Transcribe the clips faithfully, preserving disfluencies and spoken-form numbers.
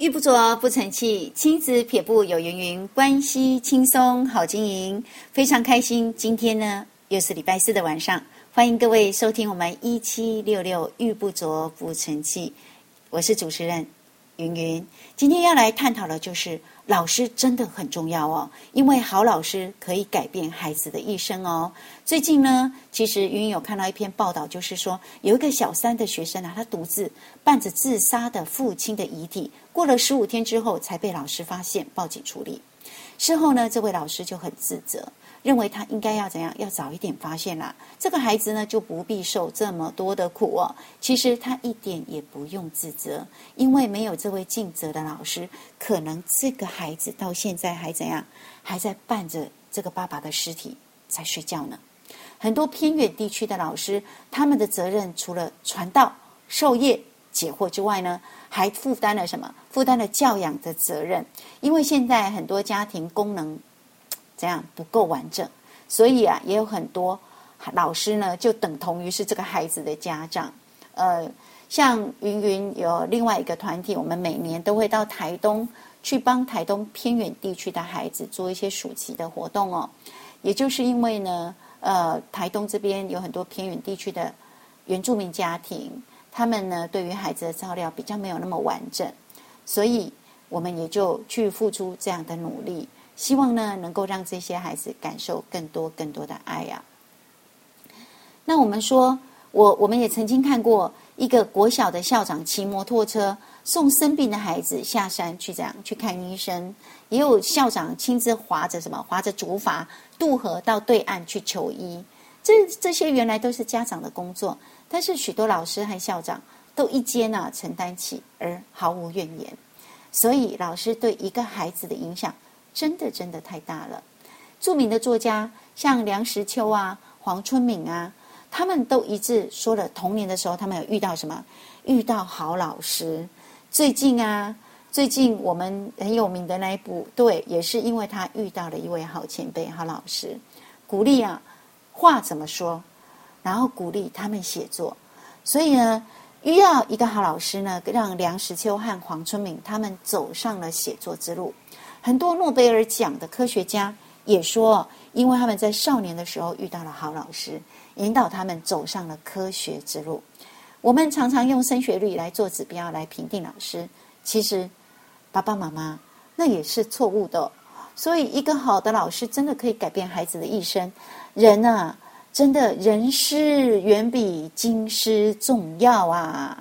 玉不琢不成器，亲子撇步有云云，关系轻松好经营，非常开心。今天呢，又是礼拜四的晚上，欢迎各位收听我们一七六六玉不琢不成器，我是主持人云云。今天要来探讨的就是老师真的很重要哦，因为好老师可以改变孩子的一生哦。最近呢，其实云云有看到一篇报道，就是说有一个小三的学生啊，他独自伴着自杀的父亲的遗体，过了十五天之后才被老师发现，报警处理。事后呢，这位老师就很自责，认为他应该要怎样，要早一点发现啦，这个孩子呢就不必受这么多的苦哦。其实他一点也不用自责，因为没有这位尽责的老师，可能这个孩子到现在还怎样，还在伴着这个爸爸的尸体在睡觉呢。很多偏远地区的老师，他们的责任除了传道、授业、解惑之外呢，还负担了什么？负担了教养的责任。因为现在很多家庭功能怎样不够完整，所以啊，也有很多老师呢，就等同于是这个孩子的家长。呃，像云云有另外一个团体，我们每年都会到台东去帮台东偏远地区的孩子做一些暑期的活动哦。也就是因为呢，呃，台东这边有很多偏远地区的原住民家庭，他们呢对于孩子的照料比较没有那么完整，所以我们也就去付出这样的努力，希望呢能够让这些孩子感受更多更多的爱啊。那我们说，我我们也曾经看过一个国小的校长骑摩托车送生病的孩子下山去这样去看医生，也有校长亲自划着什么划着竹筏渡河到对岸去求医。这这些原来都是家长的工作，但是许多老师和校长都一肩啊承担起，而毫无怨言。所以老师对一个孩子的影响真的真的太大了。著名的作家像梁实秋啊、黄春明啊，他们都一致说了，童年的时候他们有遇到什么？遇到好老师。最近啊，最近我们很有名的那一部，对，也是因为他遇到了一位好前辈、好老师，鼓励啊话怎么说，然后鼓励他们写作。所以呢，遇到一个好老师呢，让梁实秋和黄春明他们走上了写作之路。很多诺贝尔奖的科学家也说，因为他们在少年的时候遇到了好老师，引导他们走上了科学之路。我们常常用升学率来做指标来评定老师，其实爸爸妈妈那也是错误的哦。所以一个好的老师真的可以改变孩子的一生。人啊，真的人师远比经师重要啊。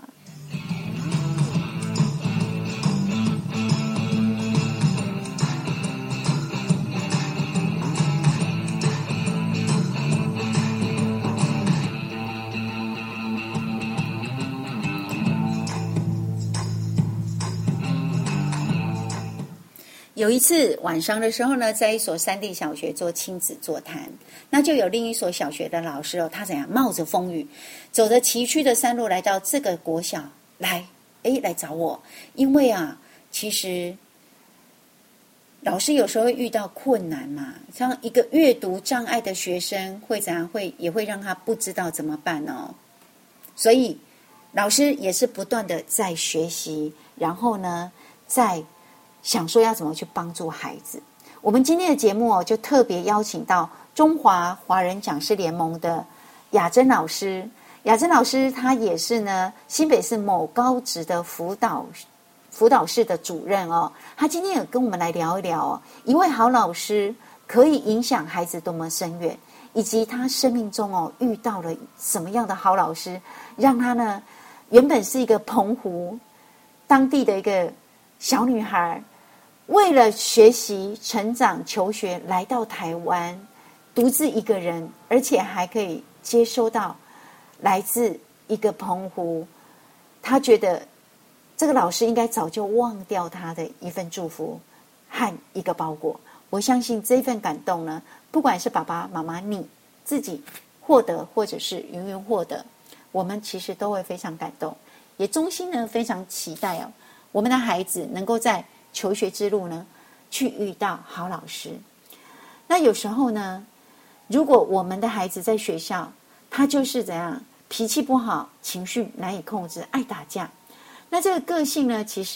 有一次晚上的时候呢，在一所山地小学做亲子座谈，那就有另一所小学的老师哦，他怎样冒着风雨，走着崎岖的山路来到这个国小来，诶，来找我。因为啊，其实老师有时候会遇到困难嘛，像一个阅读障碍的学生会怎样，会也会让他不知道怎么办哦。所以老师也是不断的在学习，然后呢，在想说要怎么去帮助孩子。我们今天的节目哦，就特别邀请到中华华人讲师联盟的雅珍老师。雅珍老师她也是呢新北市某高职的辅导辅导室的主任哦。她今天也跟我们来聊一聊哦，一位好老师可以影响孩子多么深远，以及他生命中哦遇到了什么样的好老师，让他呢原本是一个澎湖当地的一个小女孩，为了学习、成长、求学，来到台湾，独自一个人，而且还可以接收到来自一个澎湖，他觉得这个老师应该早就忘掉他的一份祝福和一个包裹。我相信这份感动呢，不管是爸爸妈妈你自己获得，或者是云云获得，我们其实都会非常感动，也衷心呢非常期待哦，我们的孩子能够在求学之路呢去遇到好老师。那有时候呢，如果我们的孩子在学校，他就是怎样脾气不好，情绪难以控制，爱打架，那这个个性呢，其实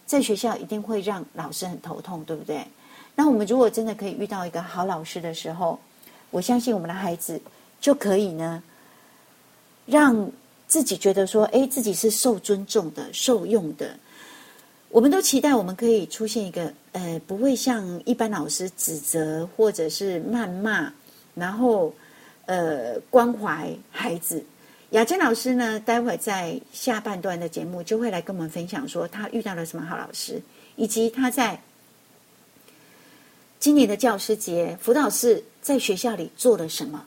在学校一定会让老师很头痛，对不对？那我们如果真的可以遇到一个好老师的时候，我相信我们的孩子就可以呢，让自己觉得说，哎，自己是受尊重的、受用的。我们都期待我们可以出现一个，呃，不会像一般老师指责或者是谩骂，然后呃关怀孩子。雅珍老师呢，待会在下半段的节目就会来跟我们分享说，他遇到了什么好老师，以及他在今年的教师节辅导室在学校里做了什么。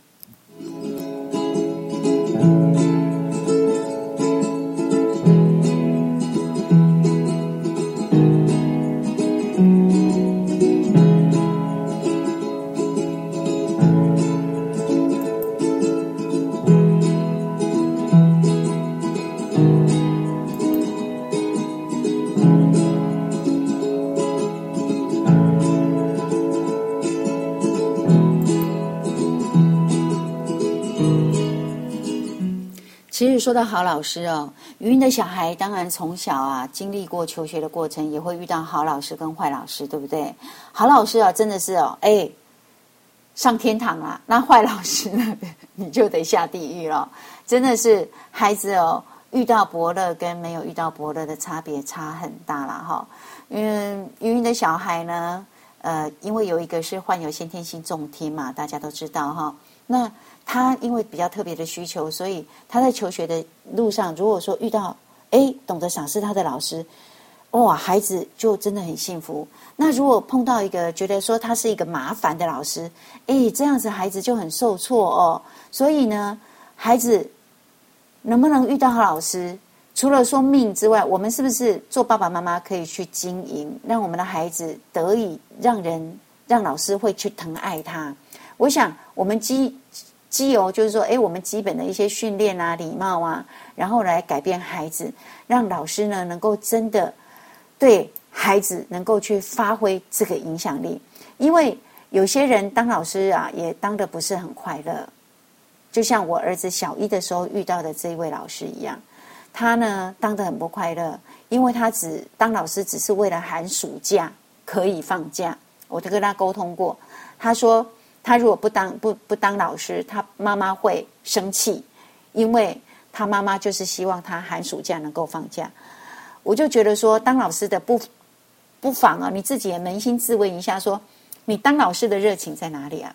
其实说到好老师哦，云云的小孩当然从小啊经历过求学的过程，也会遇到好老师跟坏老师，对不对？好老师啊，真的是哦，哎，上天堂啊，那坏老师呢，你就得下地狱了。真的是孩子哦，遇到伯乐跟没有遇到伯乐的差别差很大了哈。因为云云的小孩呢，呃，因为有一个是患有先天性重听嘛，大家都知道哈。那他因为比较特别的需求，所以他在求学的路上，如果说遇到哎懂得赏识他的老师，哇，孩子就真的很幸福。那如果碰到一个觉得说他是一个麻烦的老师，哎，这样子孩子就很受挫哦。所以呢，孩子能不能遇到好老师，除了说命之外，我们是不是做爸爸妈妈可以去经营，让我们的孩子得以让人让老师会去疼爱他？我想我们基基由就是说，哎，我们基本的一些训练啊、礼貌啊，然后来改变孩子，让老师呢能够真的对孩子能够去发挥这个影响力。因为有些人当老师啊，也当得不是很快乐，就像我儿子小一的时候遇到的这一位老师一样，他呢当得很不快乐，因为他只当老师只是为了寒暑假可以放假。我就跟他沟通过，他说他如果不当不不当老师，他妈妈会生气，因为他妈妈就是希望他寒暑假能够放假。我就觉得说，当老师的不不妨啊，你自己也扪心自问一下说，你当老师的热情在哪里啊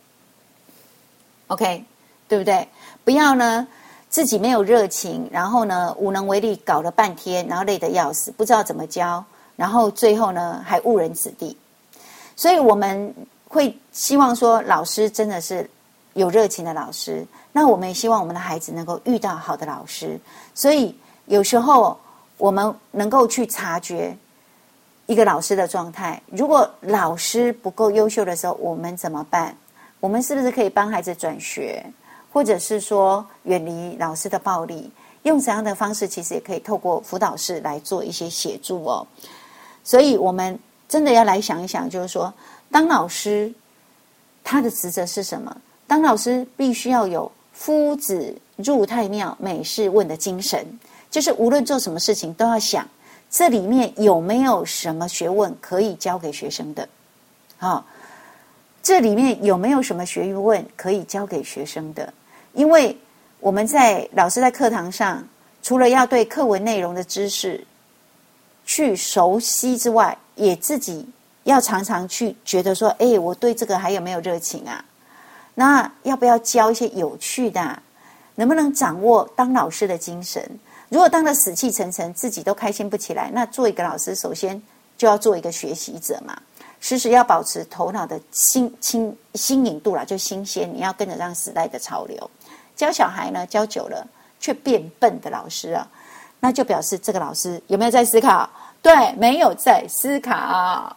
？OK， 对不对？不要呢自己没有热情，然后呢无能为力，搞了半天，然后累得要死，不知道怎么教，然后最后呢还误人子弟。所以我们会希望说，老师真的是有热情的老师。那我们也希望我们的孩子能够遇到好的老师。所以有时候我们能够去察觉一个老师的状态。如果老师不够优秀的时候，我们怎么办？我们是不是可以帮孩子转学，或者是说远离老师的暴力？用怎样的方式，其实也可以透过辅导室来做一些协助哦。所以我们真的要来想一想，就是说，当老师他的职责是什么？当老师必须要有夫子入太庙，每事问的精神，就是无论做什么事情都要想，这里面有没有什么学问可以教给学生的？好，这里面有没有什么学问可以教给学生的？因为我们在老师在课堂上，除了要对课文内容的知识去熟悉之外，也自己要常常去觉得说，哎，我对这个还有没有热情啊？那要不要教一些有趣的啊？能不能掌握当老师的精神？如果当得死气沉沉，自己都开心不起来，那做一个老师，首先就要做一个学习者嘛，时时要保持头脑的新新新颖度啦，就新鲜，你要跟得上时代的潮流。教小孩呢，教久了却变笨的老师啊，那就表示这个老师有没有在思考？对，没有在思考。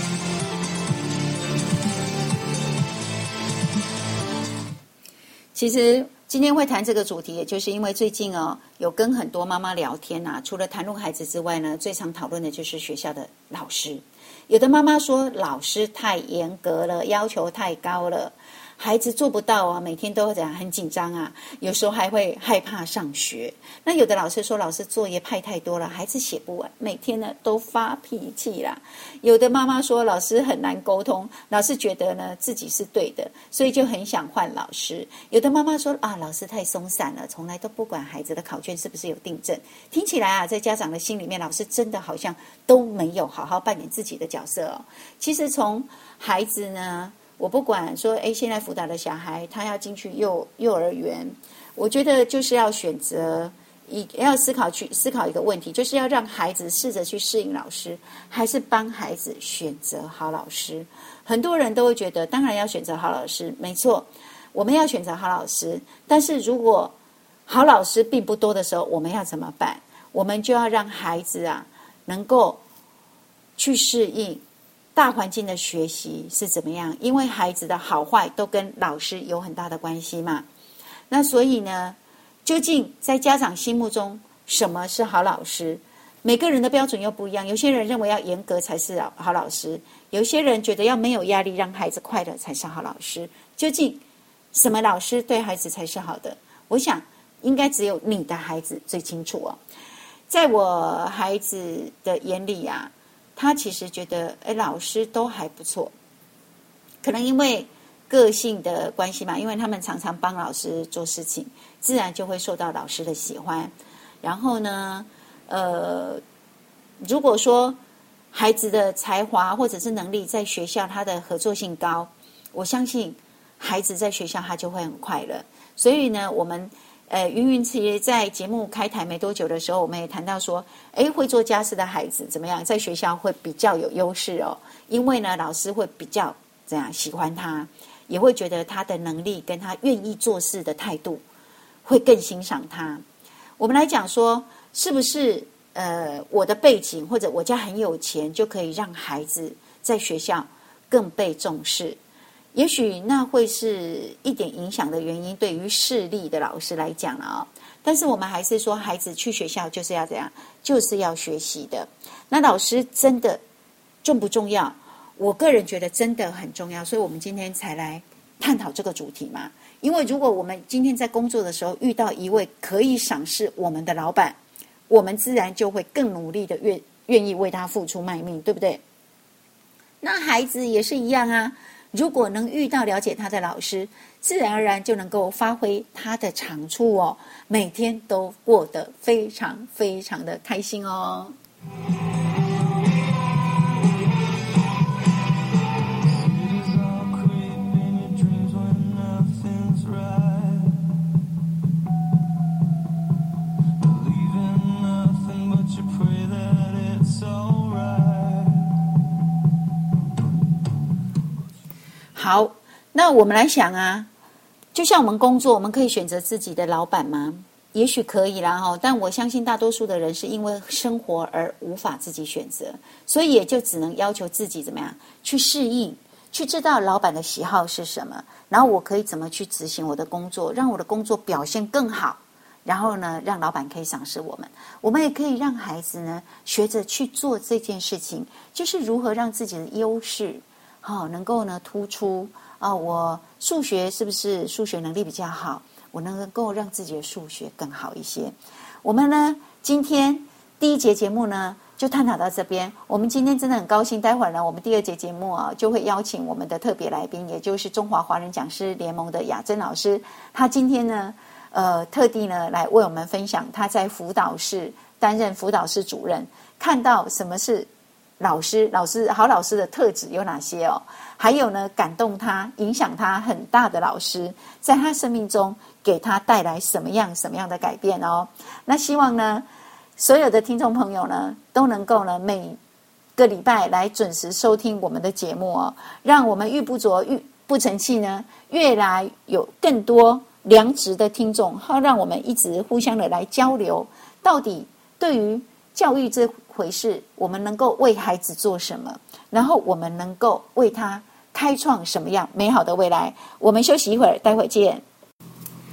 其实今天会谈这个主题，也就是因为最近哦，有跟很多妈妈聊天啊，除了谈论孩子之外呢，最常讨论的就是学校的老师。有的妈妈说老师太严格了，要求太高了，孩子做不到啊，每天都怎样很紧张啊，有时候还会害怕上学。那有的老师说老师作业派太多了，孩子写不完，每天呢都发脾气啦。有的妈妈说老师很难沟通，老师觉得呢自己是对的，所以就很想换老师。有的妈妈说啊，老师太松散了，从来都不管孩子的考卷是不是有订正。听起来啊，在家长的心里面，老师真的好像都没有好好扮演自己的角色哦。其实从孩子呢，我不管说，哎，现在辅导的小孩他要进去幼幼儿园，我觉得就是要选择，一要思考去思考一个问题，就是要让孩子试着去适应老师，还是帮孩子选择好老师。很多人都会觉得，当然要选择好老师，没错，我们要选择好老师。但是如果好老师并不多的时候，我们要怎么办？我们就要让孩子啊，能够去适应大环境的学习是怎么样，因为孩子的好坏都跟老师有很大的关系嘛。那所以呢，究竟在家长心目中什么是好老师？每个人的标准又不一样，有些人认为要严格才是好老师，有些人觉得要没有压力让孩子快乐才是好老师。究竟什么老师对孩子才是好的？我想应该只有你的孩子最清楚哦。在我孩子的眼里啊，他其实觉得，哎，老师都还不错，可能因为个性的关系嘛，因为他们常常帮老师做事情，自然就会受到老师的喜欢。然后呢，呃，如果说孩子的才华或者是能力在学校他的合作性高，我相信孩子在学校他就会很快乐。所以呢，我们呃，云云其实在节目开台没多久的时候，我们也谈到说，哎，会做家事的孩子怎么样，在学校会比较有优势哦，因为呢，老师会比较怎样喜欢他，也会觉得他的能力跟他愿意做事的态度，会更欣赏他。我们来讲说，是不是呃，我的背景或者我家很有钱，就可以让孩子在学校更被重视？也许那会是一点影响的原因，对于势力的老师来讲了啊、哦。但是我们还是说，孩子去学校就是要怎样，就是要学习的。那老师真的重不重要？我个人觉得真的很重要，所以我们今天才来探讨这个主题嘛。因为如果我们今天在工作的时候遇到一位可以赏识我们的老板，我们自然就会更努力的愿愿意为他付出卖命，对不对？那孩子也是一样啊。如果能遇到了解他的老师，自然而然就能够发挥他的长处哦，每天都过得非常非常的开心哦。好，那我们来想啊，就像我们工作，我们可以选择自己的老板吗？也许可以啦哈，但我相信大多数的人是因为生活而无法自己选择，所以也就只能要求自己怎么样去适应，去知道老板的喜好是什么，然后我可以怎么去执行我的工作，让我的工作表现更好，然后呢，让老板可以赏识我们。我们也可以让孩子呢学着去做这件事情，就是如何让自己的优势好、哦、能够呢突出啊、哦，我数学是不是数学能力比较好，我能够让自己的数学更好一些。我们呢今天第一节节目呢就探讨到这边，我们今天真的很高兴，待会儿呢我们第二节节目啊就会邀请我们的特别来宾，也就是中华华人讲师联盟的雅珍老师，他今天呢呃特地呢来为我们分享他在辅导室担任辅导室主任，看到什么是老师老师好老师的特质有哪些哦，还有呢感动他影响他很大的老师在他生命中给他带来什么样什么样的改变哦。那希望呢所有的听众朋友呢都能够呢每个礼拜来准时收听我们的节目哦，让我们玉不琢玉不成器呢越来有更多良质的听众，好让我们一直互相的来交流，到底对于教育这回事，我们能够为孩子做什么，然后我们能够为他开创什么样美好的未来。我们休息一会儿，待会见。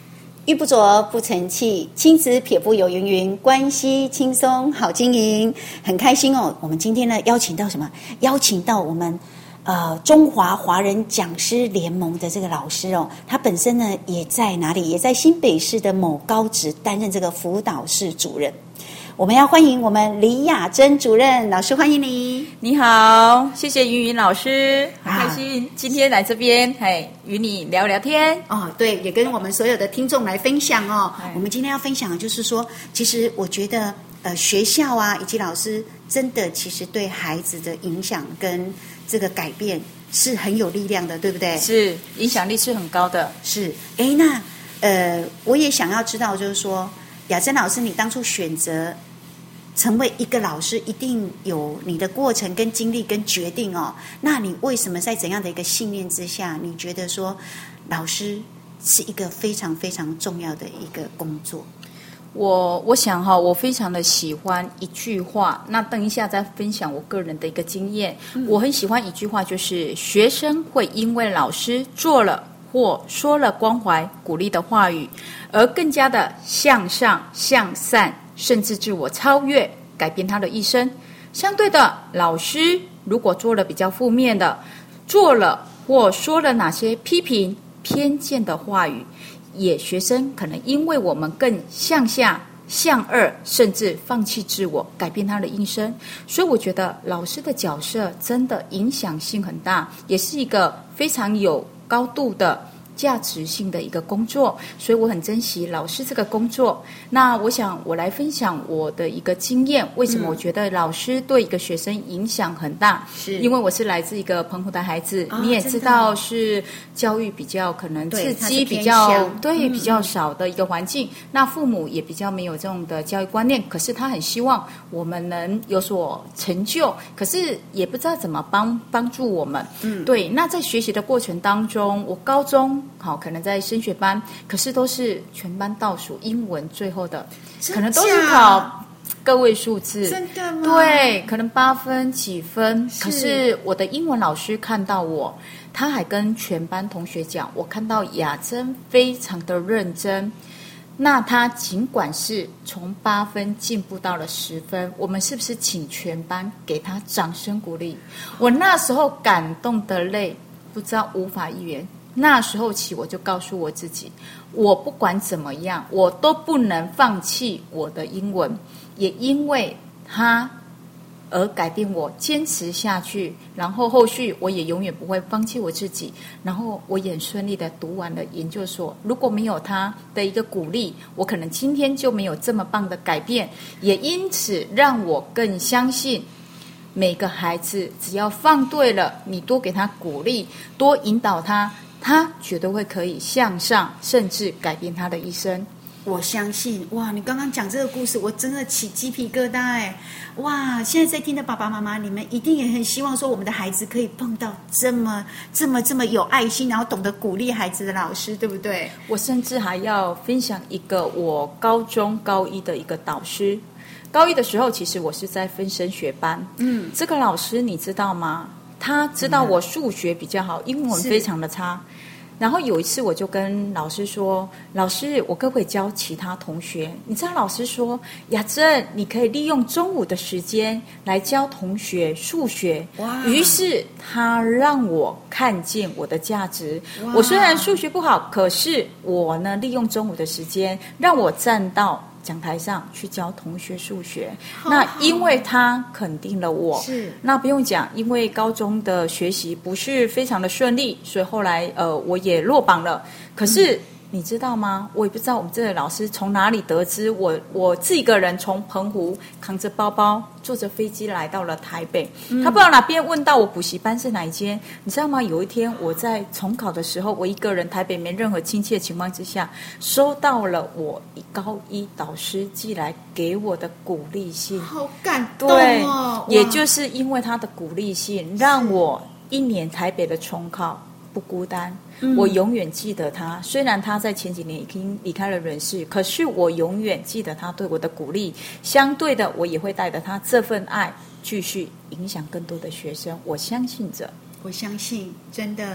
玉不琢不成器，亲子撇步有云云，关系轻松好经营。很开心哦，我们今天呢邀请到什么？邀请到我们呃中华华人讲师联盟的这个老师哦，他本身呢也在哪里？也在新北市的某高职担任这个辅导室主任。我们要欢迎我们李雅珍主任老师，欢迎你。 你好，谢谢云云老师，很开心、啊、今天来这边，嘿，与你聊聊天。 哦，对，也跟我们所有的听众来分享哦。我们今天要分享的就是说，其实我觉得，呃，学校啊以及老师，真的其实对孩子的影响跟这个改变是很有力量的，对不对？ 是，影响力是很高的。 是，哎，那呃，我也想要知道，就是说，雅珍老师，你当初选择成为一个老师，一定有你的过程跟经历跟决定哦。那你为什么在怎样的一个信念之下，你觉得说老师是一个非常非常重要的一个工作？ 我我想哈，我非常的喜欢一句话，那等一下再分享我个人的一个经验。嗯、我很喜欢一句话，就是学生会因为老师做了或说了关怀鼓励的话语，而更加的向上向善，甚至自我超越，改变他的一生。相对的，老师如果做了比较负面的，做了或说了哪些批评偏见的话语，也学生可能因为我们更向下向恶，甚至放弃自我，改变他的一生。所以我觉得老师的角色真的影响性很大，也是一个非常有高度的价值性的一个工作，所以我很珍惜老师这个工作。那我想我来分享我的一个经验，为什么我觉得老师对一个学生影响很大？是因为我是来自一个澎湖的孩子，哦、你也知道是教育比较可能刺激比较对、嗯、比较少的一个环境，那父母也比较没有这种的教育观念，可是他很希望我们能有所成就，可是也不知道怎么帮帮助我们。嗯，对。那在学习的过程当中，我高中好，可能在升学班，可是都是全班倒数，英文最后的，可能都是考个位数字。 真的吗？ 对，可能八分几分。是可是我的英文老师看到我，他还跟全班同学讲，我看到雅珍非常的认真。那他尽管是从八分进步到了十分，我们是不是请全班给他掌声鼓励？我那时候感动的泪，不知道无法言。那时候起，我就告诉我自己，我不管怎么样，我都不能放弃我的英文。也因为他而改变我，坚持下去。然后后续我也永远不会放弃我自己。然后我也很顺利的读完了研究所。如果没有他的一个鼓励，我可能今天就没有这么棒的改变。也因此让我更相信，每个孩子只要放对了，你多给他鼓励，多引导他，他绝对会可以向上，甚至改变他的一生。 我相信，哇！你刚刚讲这个故事，我真的起鸡皮疙瘩哎！哇！现在在听的爸爸妈妈，你们一定也很希望说，我们的孩子可以碰到这么、这么、这么有爱心，然后懂得鼓励孩子的老师，对不对？ 我甚至还要分享一个我高中高一的一个导师。高一的时候，其实我是在分升学班。嗯，这个老师你知道吗？他知道我数学比较好，英文非常的差。然后有一次我就跟老师说，老师我可不可以教其他同学？你知道老师说，雅珍你可以利用中午的时间来教同学数学。哇！于是他让我看见我的价值。我虽然数学不好，可是我呢利用中午的时间让我站到讲台上去教同学数学。好好，那因为他肯定了我，是那不用讲，因为高中的学习不是非常的顺利，所以后来呃我也落榜了。可是、嗯你知道吗？我也不知道我们这个老师从哪里得知我我自己一个人从澎湖扛着包包坐着飞机来到了台北、嗯、他不知道哪边问到我补习班是哪一间，你知道吗？有一天我在重考的时候，我一个人台北没任何亲戚的情况之下，收到了我高一导师寄来给我的鼓励信。 好感动哦！ 对，也就是因为他的鼓励信，让我一年台北的重考不孤单、嗯、我永远记得他。虽然他在前几年已经离开了人世，可是我永远记得他对我的鼓励。相对的，我也会带着他这份爱继续影响更多的学生。我相信着， 我相信真的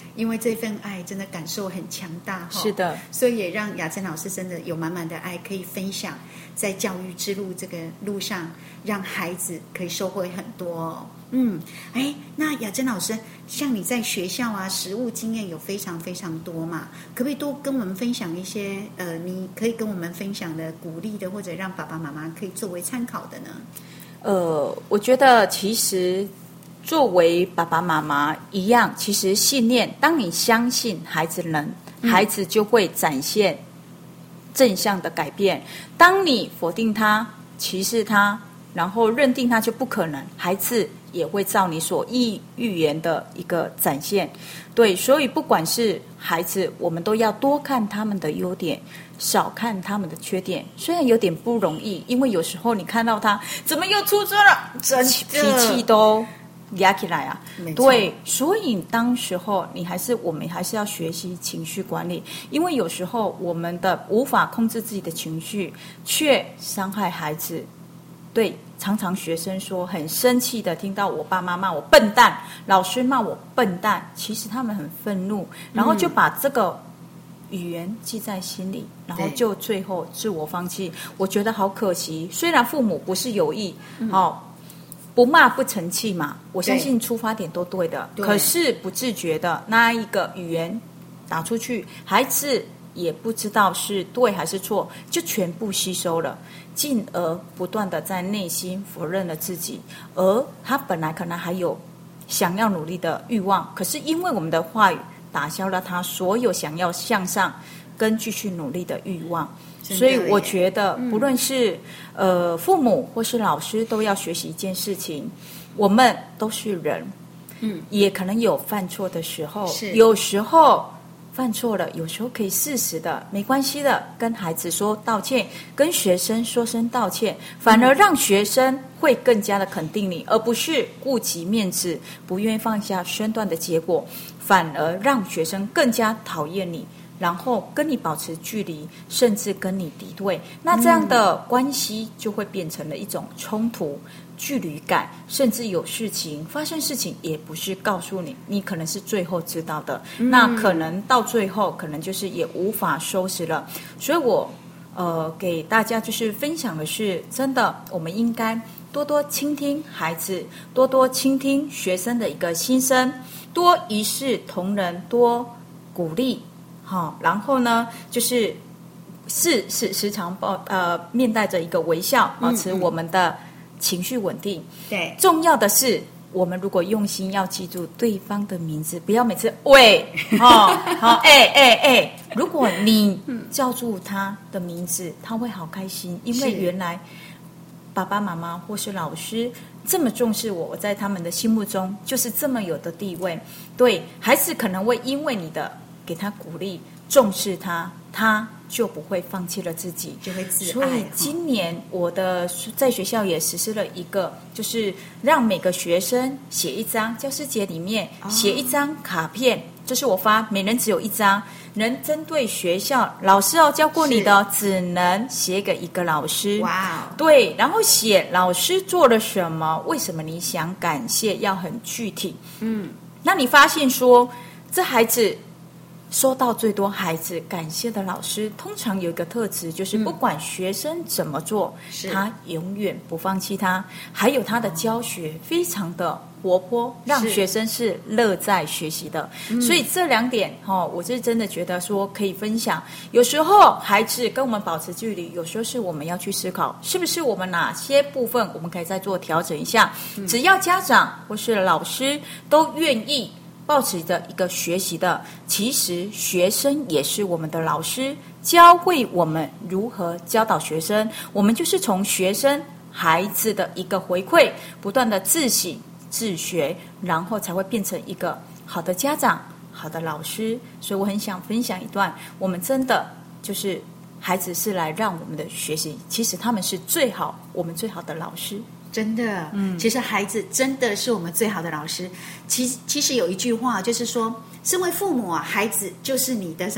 因为这份爱真的感受很强大， 是的， 所以也让雅珍老师真的有满满的爱可以分享，在教育之路这个路上，让孩子可以收获很多哦。嗯，哎，那雅珍老师，像你在学校啊，实务经验有非常非常多嘛，可不可以多跟我们分享一些呃，你可以跟我们分享的鼓励的，或者让爸爸妈妈可以作为参考的呢？ 呃，我觉得其实作为爸爸妈妈一样，其实信念，当你相信孩子能， 嗯、 孩子就会展现正向的改变。当你否定他、歧视他，然后认定他就不可能，孩子也会照你所预预言的一个展现。对，所以不管是孩子，我们都要多看他们的优点，少看他们的缺点。虽然有点不容易，因为有时候你看到他怎么又出错了， 真的脾气都压起来啊。对，所以当时候你还是我们还是要学习情绪管理，因为有时候我们的无法控制自己的情绪，却伤害孩子。对，常常学生说很生气的听到我爸妈骂我笨蛋，老师骂我笨蛋，其实他们很愤怒，然后就把这个语言记在心里，然后就最后自我放弃。我觉得好可惜，虽然父母不是有意、嗯、哦，不骂不成器嘛，我相信出发点都对的，对，可是不自觉的那一个语言打出去，孩子也不知道是对还是错，就全部吸收了，进而不断的在内心否认了自己，而他本来可能还有想要努力的欲望，可是因为我们的话语打消了他所有想要向上跟继续努力的欲望。所以我觉得不论是、嗯、呃父母或是老师都要学习一件事情，我们都是人，嗯，也可能有犯错的时候，有时候犯错了，有时候可以适时的没关系的跟孩子说道歉，跟学生说声道歉，反而让学生会更加的肯定你，而不是顾及面子不愿意放下身段的结果，反而让学生更加讨厌你，然后跟你保持距离，甚至跟你敌对，那这样的关系就会变成了一种冲突、距离感，甚至有事情发生，事情也不是告诉你，你可能是最后知道的、嗯、那可能到最后可能就是也无法收拾了。所以我呃给大家就是分享的是，真的我们应该多多倾听孩子，多多倾听学生的一个心声，多一视同仁，多鼓励，好，然后呢就是是是时常抱呃面带着一个微笑，保持我们的情绪稳定。 对， 重要的是我们如果用心要记住对方的名字，不要每次喂哦好哎哎哎，如果你叫住他的名字，他会好开心，因为原来爸爸妈妈或是老师这么重视我，我在他们的心目中就是这么有的地位。对，孩子可能会因为你的给他鼓励，重视他，他就不会放弃了自己， 就会自爱。 所以今年我的在学校也实施了一个，就是让每个学生写一张，教师节里面写一张卡片，哦、就是我发，每人只有一张，能针对学校老师哦教过你的，只能写给一个老师。 哇、哦， 对，然后写老师做了什么，为什么你想感谢，要很具体。嗯，那你发现说这孩子收到最多孩子感谢的老师，通常有一个特质，就是不管学生怎么做、嗯、他永远不放弃他，还有他的教学非常的活泼，让学生是乐在学习的。所以这两点、哦、我是真的觉得说可以分享。有时候孩子跟我们保持距离，有时候是我们要去思考，是不是我们哪些部分我们可以再做调整一下、嗯、只要家长或是老师都愿意抱持着一个学习的，其实学生也是我们的老师，教会我们如何教导学生，我们就是从学生孩子的一个回馈，不断的自省自学，然后才会变成一个好的家长，好的老师。所以我很想分享一段，我们真的就是孩子是来让我们的学习，其实他们是最好我们最好的老师。 真的，嗯，其实孩子真的是我们最好的老师。其其实有一句话就是说，身为父母啊，孩子就是你的什么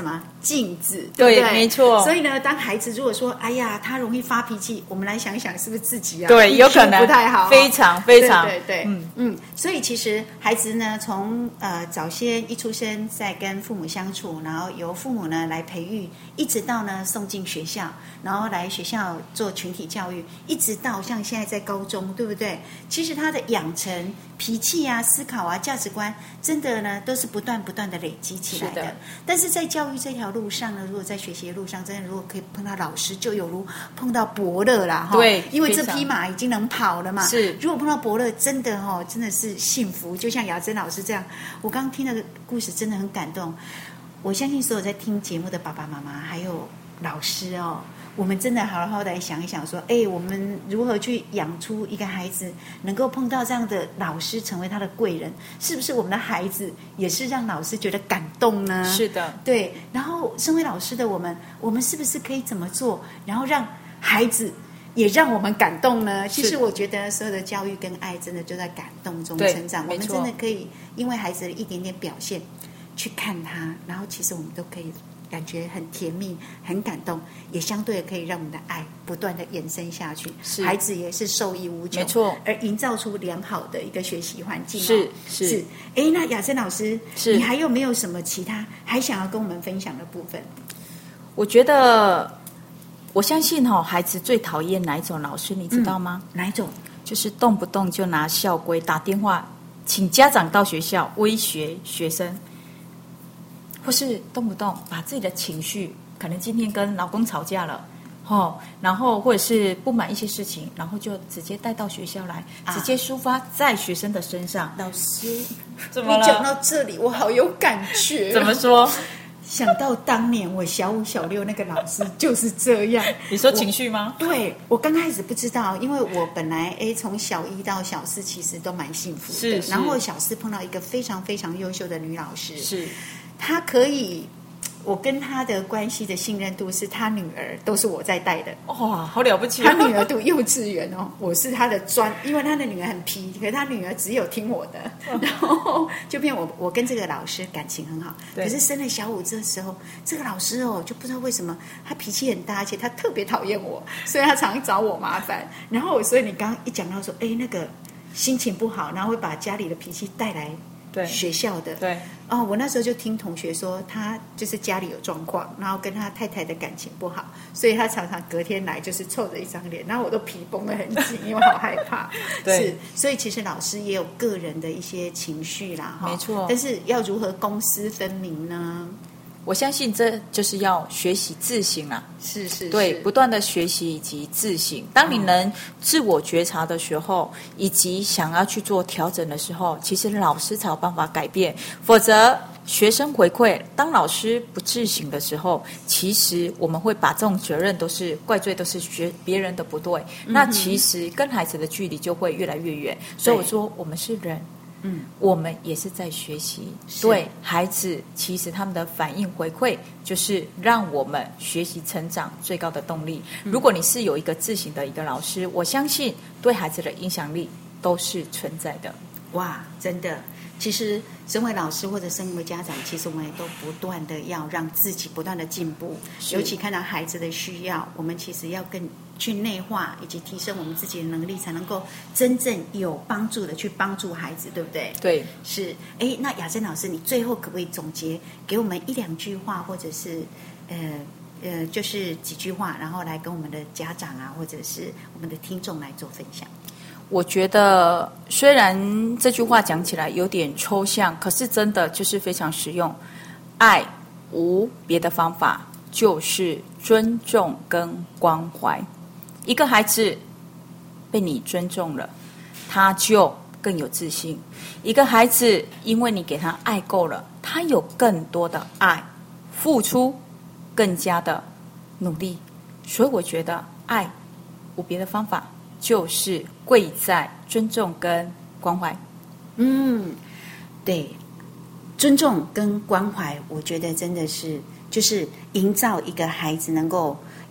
镜子，对不对？ 对，没错。 所以呢，当孩子如果说哎呀他容易发脾气，我们来想一想是不是自己啊对，有可能不太好， 非常非常对对对，嗯嗯。所以其实孩子呢，从呃早先一出生，在跟父母相处，然后由父母呢来培育，一直到呢送进学校，然后来学校做群体教育，一直到像现在在高中，对不对？其实他的养成脾气啊、思考啊、价值观，真的呢都是不断不断的累积起来的。的但是在教育这条路上呢，如果在学习的路上，真的如果可以碰到老师，就有如碰到伯乐啦， 对， 因为这匹马已经能跑了嘛。 是， 如果碰到伯乐，真的哦，真的是幸福。就像雅珍老师这样，我刚刚听的故事真的很感动。我相信所有在听节目的爸爸妈妈还有老师哦，我们真的好好的想一想说，哎，我们如何去养出一个孩子能够碰到这样的老师，成为他的贵人，是不是我们的孩子也是让老师觉得感动呢？ 是的， 对。然后身为老师的我们，我们是不是可以怎么做，然后让孩子也让我们感动呢？其实我觉得所有的教育跟爱真的就在感动中成长，我们真的可以因为孩子的一点点表现去看他，然后其实我们都可以感觉很甜蜜很感动，也相对的可以让我们的爱不断的延伸下去，孩子也是受益无穷， 没错， 而营造出良好的一个学习环境。 是是是。哎，那雅珍老师， 是你还有没有什么其他还想要跟我们分享的部分？ 我觉得我相信哦，孩子最讨厌哪一种老师你知道吗？ 嗯、哪一种？ 就是动不动就拿校规打电话请家长到学校威胁学生，或是动不动把自己的情绪，可能今天跟老公吵架了，哦，然后或者是不满一些事情，然后就直接带到学校来，啊、直接抒发在学生的身上。 老师， 怎么了？ 你讲到这里，我好有感觉。 怎么说？ 想到当年我小五小六那个老师就是这样。 你说情绪吗？ 我对，我刚开始不知道，因为我本来哎从小一到小四其实都蛮幸福的， 是是， 然后小四碰到一个非常非常优秀的女老师， 是她可以。我跟他的关系的信任度是他女儿都是我在带的， 哇，好了不起！ 他女儿读幼稚园哦，我是他的专，因为他的女儿很皮，可是他女儿只有听我的，然后就变我我跟这个老师感情很好。可是升了小五这时候，这个老师哦就不知道为什么他脾气很大，而且他特别讨厌我，所以他常找我麻烦。然后所以你刚刚一讲到说，哎，那个心情不好，然后会把家里的脾气带来。对学校的对哦，我那时候就听同学说，他就是家里有状况，然后跟他太太的感情不好，所以他常常隔天来就是臭着一张脸，然后我都皮绷得很紧，因为好害怕。 对， 是，所以其实老师也有个人的一些情绪啦， 没错。 但是要如何公私分明呢？ 我相信这就是要学习自省啊， 是是是， 对，不断的学习以及自省。当你能自我觉察的时候，以及想要去做调整的时候，其实老师才有办法改变。否则，学生回馈，当老师不自省的时候，其实我们会把这种责任都是怪罪，都是学别人的不对。嗯、那其实跟孩子的距离就会越来越远。所以我说，我们是人。嗯，我们也是在学习。对孩子，其实他们的反应回馈就是让我们学习成长最高的动力。嗯、如果你是有一个自省的一个老师，我相信对孩子的影响力都是存在的。 哇，真的，其实身为老师或者身为家长，其实我们也都不断的要让自己不断的进步，尤其看到孩子的需要，我们其实要更去内化以及提升我们自己的能力，才能够真正有帮助的去帮助孩子，对不对？ 对， 是。哎，那雅珍老师，你最后可不可以总结给我们一两句话，或者是呃呃，就是几句话，然后来跟我们的家长啊，或者是我们的听众来做分享？ 我觉得虽然这句话讲起来有点抽象，可是真的就是非常实用。爱无别的方法，就是尊重跟关怀。一个孩子被你尊重了，他就更有自信。一个孩子因为你给他爱够了，他有更多的爱，付出更加的努力。所以我觉得爱无别的方法，就是贵在尊重跟关怀。 嗯，对，尊重跟关怀，我觉得真的是就是营造一个孩子能够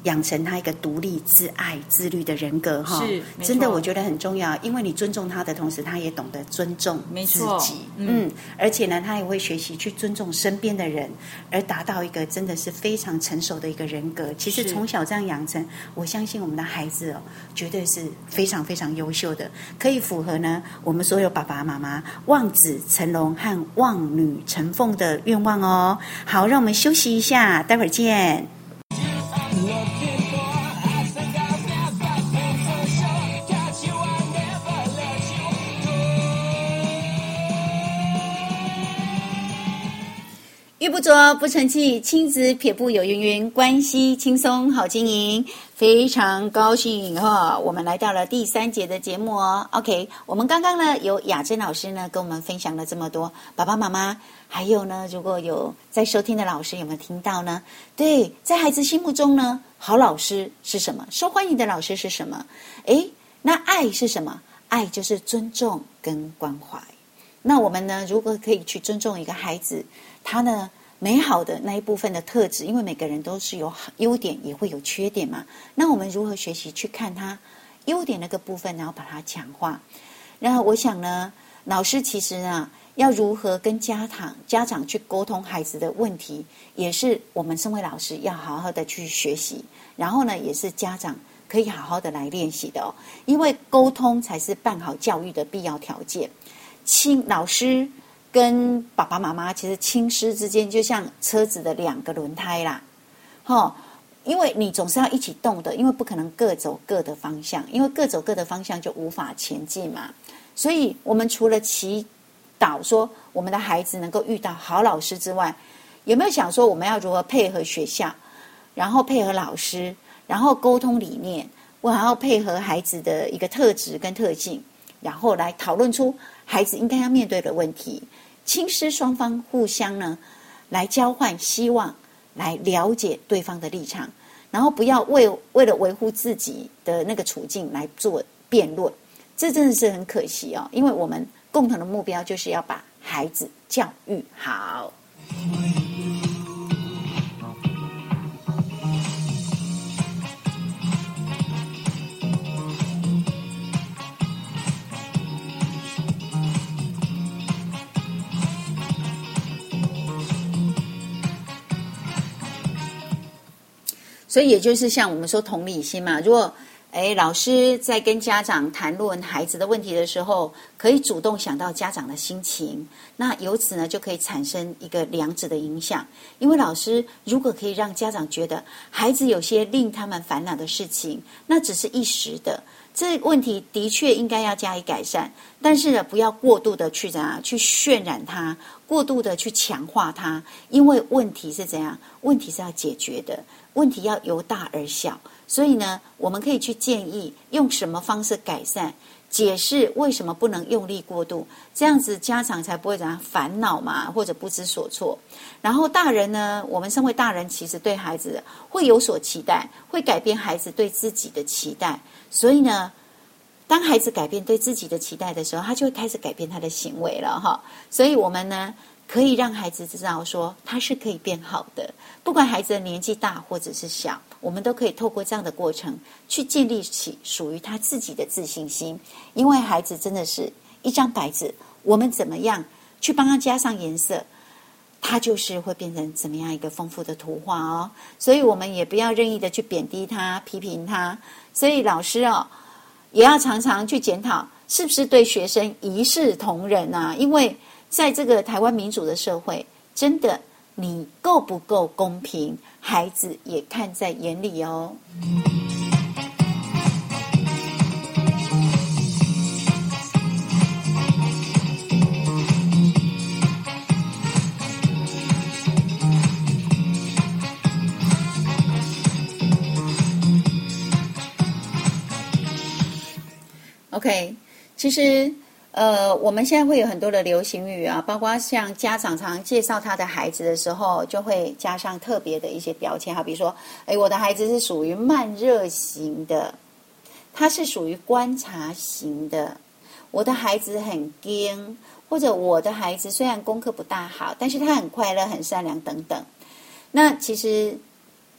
养成他一个独立、自爱、自律的人格哈。 是， 真的我觉得很重要，因为你尊重他的同时，他也懂得尊重自己。嗯, 嗯，而且呢，他也会学习去尊重身边的人，而达到一个真的是非常成熟的一个人格。其实从小这样养成，我相信我们的孩子哦，绝对是非常非常优秀的，可以符合呢我们所有爸爸妈妈望子成龙和望女成凤的愿望哦。好，让我们休息一下，待会儿见。玉不琢不成器，亲子撇步有云云，关系轻松好经营。非常高兴哈、哦，我们来到了第三节的节目哦。OK， 我们刚刚呢有雅珍老师呢跟我们分享了这么多，爸爸妈妈还有呢，如果有在收听的老师有没有听到呢？对，在孩子心目中呢，好老师是什么？受欢迎的老师是什么？诶，那爱是什么？爱就是尊重跟关怀。那我们呢，如果可以去尊重一个孩子，他呢美好的那一部分的特质，因为每个人都是有优点也会有缺点嘛，那我们如何学习去看他优点那个部分，然后把它强化。然后我想呢，老师其实啊要如何跟家长家长去沟通孩子的问题，也是我们身为老师要好好的去学习，然后呢也是家长可以好好的来练习的哦，因为沟通才是办好教育的必要条件。亲老师跟爸爸妈妈其实亲师之间就像车子的两个轮胎啦，齁，因为你总是要一起动的，因为不可能各走各的方向，因为各走各的方向就无法前进嘛。所以我们除了祈祷说我们的孩子能够遇到好老师之外，有没有想说我们要如何配合学校，然后配合老师，然后沟通理念，我还要配合孩子的一个特质跟特性，然后来讨论出孩子应该要面对的问题。亲师双方互相呢来交换希望，来了解对方的立场，然后不要为为了维护自己的那个处境来做辩论，这真的是很可惜哦，因为我们共同的目标就是要把孩子教育好。所以也就是像我们说同理心嘛，如果诶老师在跟家长谈论孩子的问题的时候，可以主动想到家长的心情，那由此呢就可以产生一个良质的影响。因为老师如果可以让家长觉得孩子有些令他们烦恼的事情，那只是一时的，这个问题的确应该要加以改善，但是呢不要过度的去怎样去渲染它，过度的去强化它，因为问题是怎样，问题是要解决的，问题要由大而小。所以呢我们可以去建议用什么方式改善，解释为什么不能用力过度，这样子家长才不会怎样烦恼嘛，或者不知所措。然后大人呢，我们身为大人其实对孩子会有所期待，会改变孩子对自己的期待，所以呢当孩子改变对自己的期待的时候，他就会开始改变他的行为了哈。所以我们呢可以让孩子知道说他是可以变好的，不管孩子的年纪大或者是小，我们都可以透过这样的过程去建立起属于他自己的自信心。因为孩子真的是一张白纸，我们怎么样去帮他加上颜色，它就是会变成怎么样一个丰富的图画哦。所以我们也不要任意的去贬低他批评他，所以老师哦也要常常去检讨是不是对学生一视同仁啊，因为在这个台湾民主的社会，真的你够不够公平，孩子也看在眼里哦。OK， 其实呃，我们现在会有很多的流行语啊，包括像家长常介绍他的孩子的时候，就会加上特别的一些标签，好比说，哎，我的孩子是属于慢热型的，他是属于观察型的，我的孩子很硬，或者我的孩子虽然功课不大好，但是他很快乐、很善良等等。那其实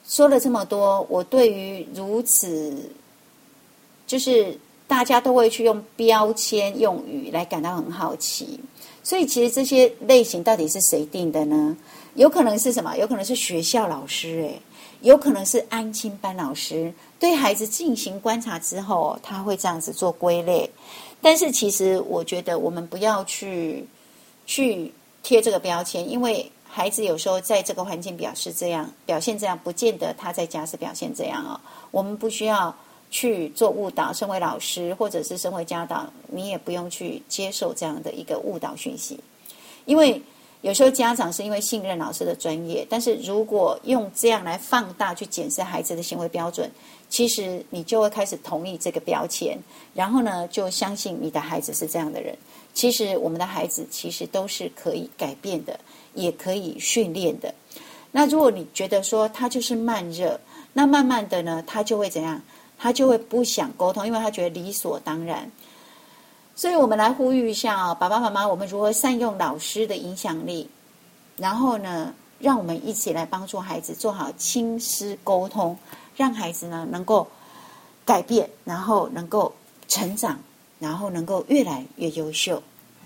说了这么多，我对于如此就是大家都会去用标签用语来感到很好奇。所以其实这些类型到底是谁定的呢？有可能是什么？有可能是学校老师，诶，有可能是安亲班老师对孩子进行观察之后，他会这样子做归类。但是其实我觉得我们不要去去贴这个标签，因为孩子有时候在这个环境表示这样表现这样，不见得他在家是表现这样哦。我们不需要去做误导，身为老师或者是身为家长，你也不用去接受这样的一个误导讯息。因为有时候家长是因为信任老师的专业，但是如果用这样来放大去检视孩子的行为标准，其实你就会开始同意这个标签，然后呢就相信你的孩子是这样的人。其实我们的孩子其实都是可以改变的，也可以训练的。那如果你觉得说他就是慢热，那慢慢的呢他就会怎样？他就会不想沟通，因为他觉得理所当然。所以我们来呼吁一下哦，爸爸妈妈，我们如何善用老师的影响力，然后呢让我们一起来帮助孩子做好亲师沟通，让孩子呢能够改变，然后能够成长，然后能够越来越优秀。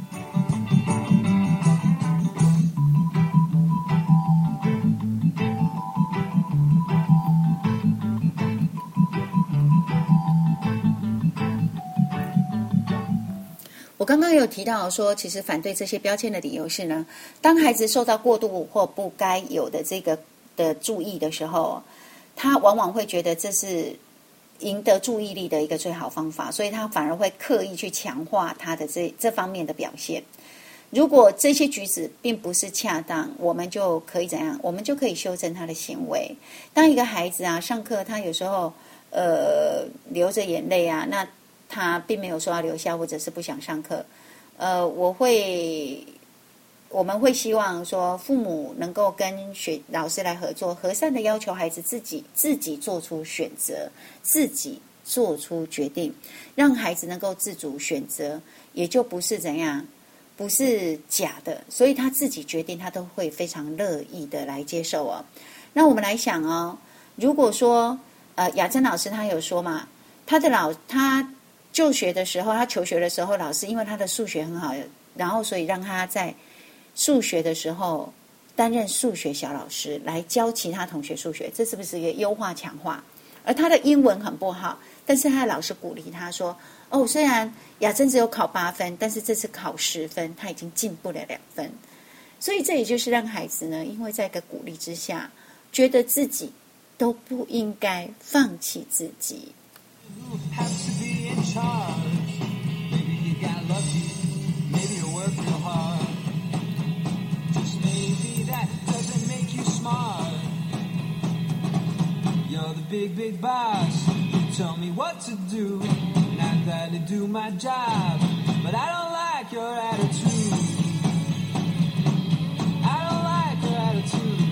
我刚刚有提到说，其实反对这些标签的理由是呢，当孩子受到过度或不该有的这个的注意的时候，他往往会觉得这是赢得注意力的一个最好方法，所以他反而会刻意去强化他的这这方面的表现。如果这些举止并不是恰当，我们就可以怎样？我们就可以修正他的行为。当一个孩子啊上课，他有时候呃流着眼泪啊，那他并没有说要留下，或者是不想上课，呃，我会，我们会希望说，父母能够跟学老师来合作，和善的要求孩子自己自己做出选择，自己做出决定，让孩子能够自主选择，也就不是怎样，不是假的，所以他自己决定，他都会非常乐意的来接受哦。那我们来想哦，如果说呃雅珍老师他有说嘛，他的老他。就学的时候，他求学的时候，老师因为他的数学很好，然后所以让他在数学的时候担任数学小老师，来教其他同学数学，这是不是一个优化强化？而他的英文很不好，但是他的老师鼓励他说：“哦，虽然雅珍只有考八分，但是这次考十分，他已经进步了两分。”所以这也就是让孩子呢，因为在一个鼓励之下，觉得自己都不应该放弃自己。 Maybe you got lucky, maybe you work real hard. Just maybe that doesn't make you smart. You're the big, big boss. You tell me what to do, and I'm glad to do my job. But I don't like your attitude. I don't like your attitude.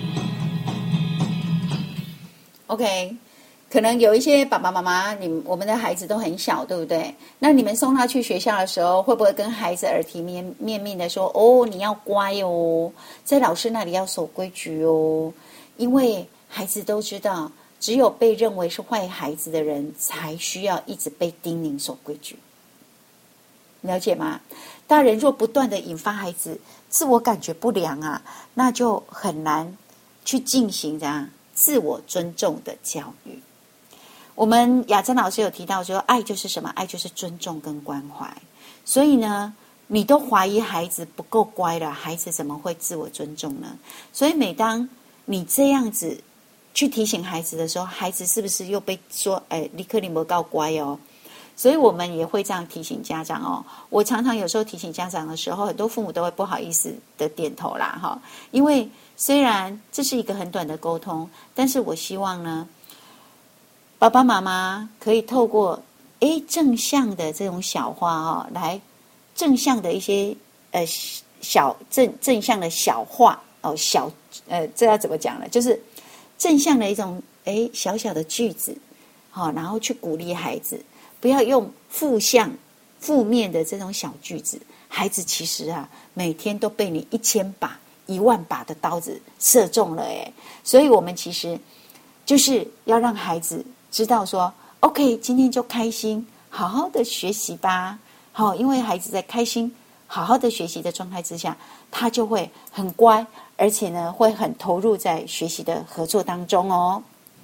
OK。可能有一些爸爸妈妈，你们我们的孩子都很小，对不对？那你们送他去学校的时候，会不会跟孩子耳提面面命的说：“哦，你要乖哦，在老师那里要守规矩哦？”因为孩子都知道，只有被认为是坏孩子的人，才需要一直被叮咛守规矩。了解吗？大人若不断的引发孩子自我感觉不良啊，那就很难去进行这样自我尊重的教育。我们雅珍老师有提到说，爱就是什么？爱就是尊重跟关怀。所以呢，你都怀疑孩子不够乖了，孩子怎么会自我尊重呢？所以每当你这样子去提醒孩子的时候，孩子是不是又被说，哎，你可能不够乖哦？所以我们也会这样提醒家长哦。我常常有时候提醒家长的时候，很多父母都会不好意思的点头啦，哈。因为虽然这是一个很短的沟通，但是我希望呢，爸爸妈妈可以透过诶正向的这种小话哦，来正向的一些呃小正正向的小话哦，小呃这要怎么讲呢？就是正向的一种诶小小的句子，好、哦，然后去鼓励孩子，不要用负向负面的这种小句子。孩子其实啊，每天都被你一千把、一万把的刀子射中了诶，所以我们其实。 就是要让孩子知道说 OK， 今天就开心好好的学习吧。好，因为孩子在开心好好的学习的状态之下，他就会很乖，而且呢会很投入在学习的合作当中哦。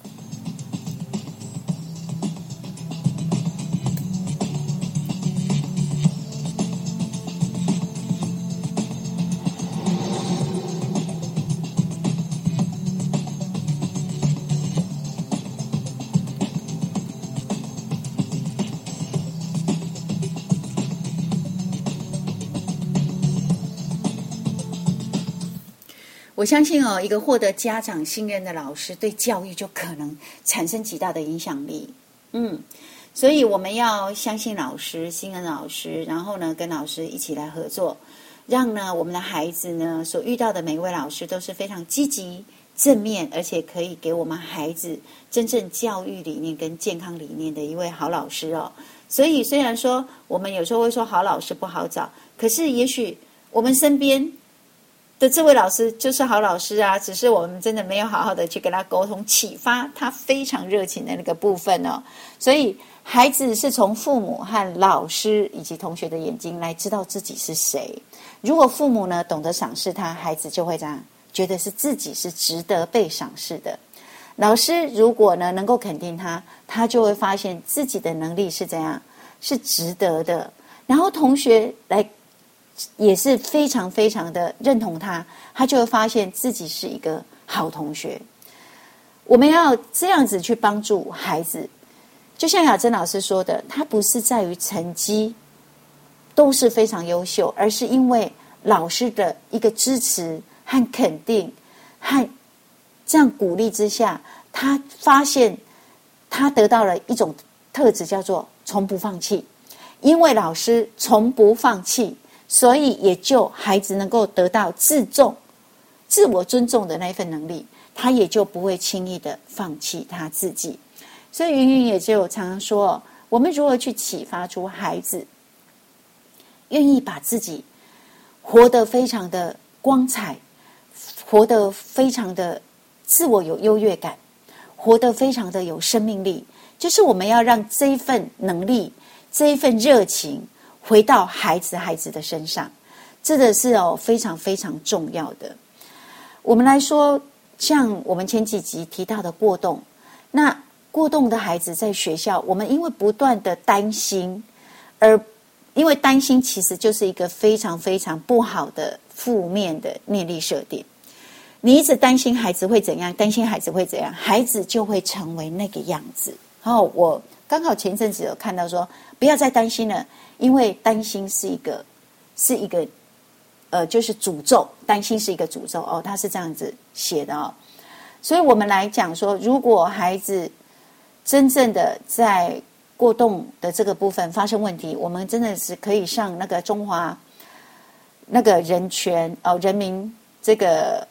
我相信哦，一个获得家长信任的老师，对教育就可能产生极大的影响力。嗯，所以我们要相信老师，信任老师，然后呢，跟老师一起来合作，让呢我们的孩子呢所遇到的每一位老师都是非常积极、正面，而且可以给我们孩子真正教育理念跟健康理念的一位好老师哦。所以虽然说我们有时候会说好老师不好找，可是也许我们身边的这位老师就是好老师啊，只是我们真的没有好好的去跟他沟通，启发他非常热情的那个部分哦。所以孩子是从父母和老师以及同学的眼睛来知道自己是谁。如果父母呢懂得赏识他，孩子就会这样觉得是自己是值得被赏识的。老师如果呢能够肯定他，他就会发现自己的能力是怎样，是值得的。然后同学来也是非常非常的认同他，他就会发现自己是一个好同学。我们要这样子去帮助孩子，就像雅珍老师说的，他不是在于成绩都是非常优秀，而是因为老师的一个支持和肯定和这样鼓励之下，他发现他得到了一种特质，叫做从不放弃。因为老师从不放弃，所以也就孩子能够得到自重、自我尊重的那一份能力，他也就不会轻易的放弃他自己。所以云云也就常常说，我们如何去启发出孩子愿意把自己活得非常的光彩，活得非常的自我有优越感，活得非常的有生命力，就是我们要让这一份能力、这一份热情回到孩子孩子的身上，这个是哦非常非常重要的。我们来说，像我们前几集提到的过动，那过动的孩子在学校，我们因为不断的担心，而因为担心其实就是一个非常非常不好的负面的念力设定。你一直担心孩子会怎样，担心孩子会怎样，孩子就会成为那个样子。然后我刚好前阵子有看到说，不要再担心了，因为担心是一个是一个呃，就是诅咒，担心是一个诅咒哦，他是这样子写的哦。所以我们来讲说，如果孩子真正的在过动的这个部分发生问题，我们真的是可以上那个中华那个人权哦，人民这个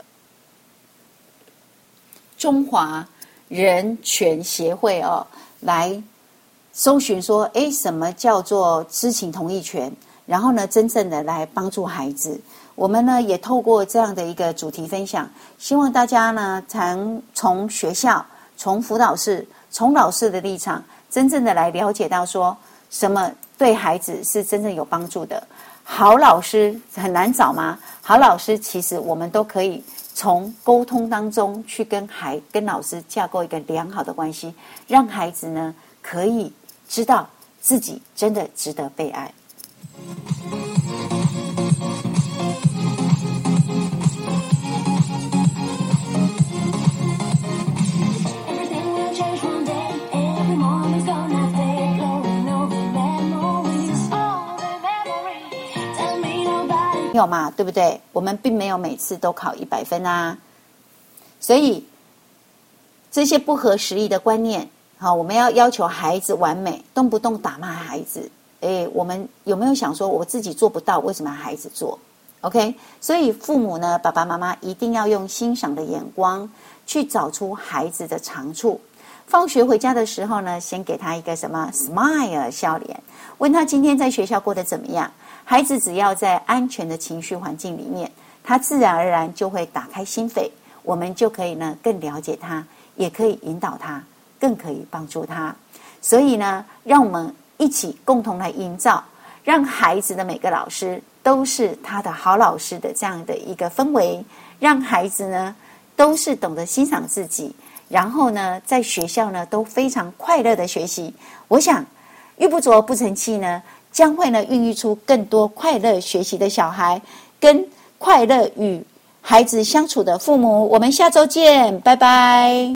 中华人权协会哦，来搜寻说，哎，什么叫做知情同意权？然后呢，真正的来帮助孩子。我们呢也透过这样的一个主题分享，希望大家呢常从学校、从辅导室、从老师的立场，真正的来了解到说，什么对孩子是真正有帮助的。好老师很难找吗？好老师其实我们都可以从沟通当中去跟孩跟老师架构一个良好的关系，让孩子呢可以知道自己真的值得被爱。有嘛，对不对？我们并没有每次都考一百分啊，所以这些不合时宜的观念，好，我们要要求孩子完美，动不动打骂孩子，哎，我们有没有想说，我自己做不到，为什么孩子做 ？OK， 所以父母呢，爸爸妈妈一定要用欣赏的眼光去找出孩子的长处。放学回家的时候呢，先给他一个什么 smile 笑脸，问他今天在学校过得怎么样。孩子只要在安全的情绪环境里面，他自然而然就会打开心扉，我们就可以呢更了解他， 也可以引导他，更可以帮助他。所以呢，让我们一起共同来营造，让孩子的每个老师都是他的好老师的这样的一个氛围，让孩子呢都是懂得欣赏自己，然后呢在学校呢都非常快乐的学习。我想玉不琢不成器呢将会呢孕育出更多快乐学习的小孩，跟快乐与孩子相处的父母。我们下周见，拜拜。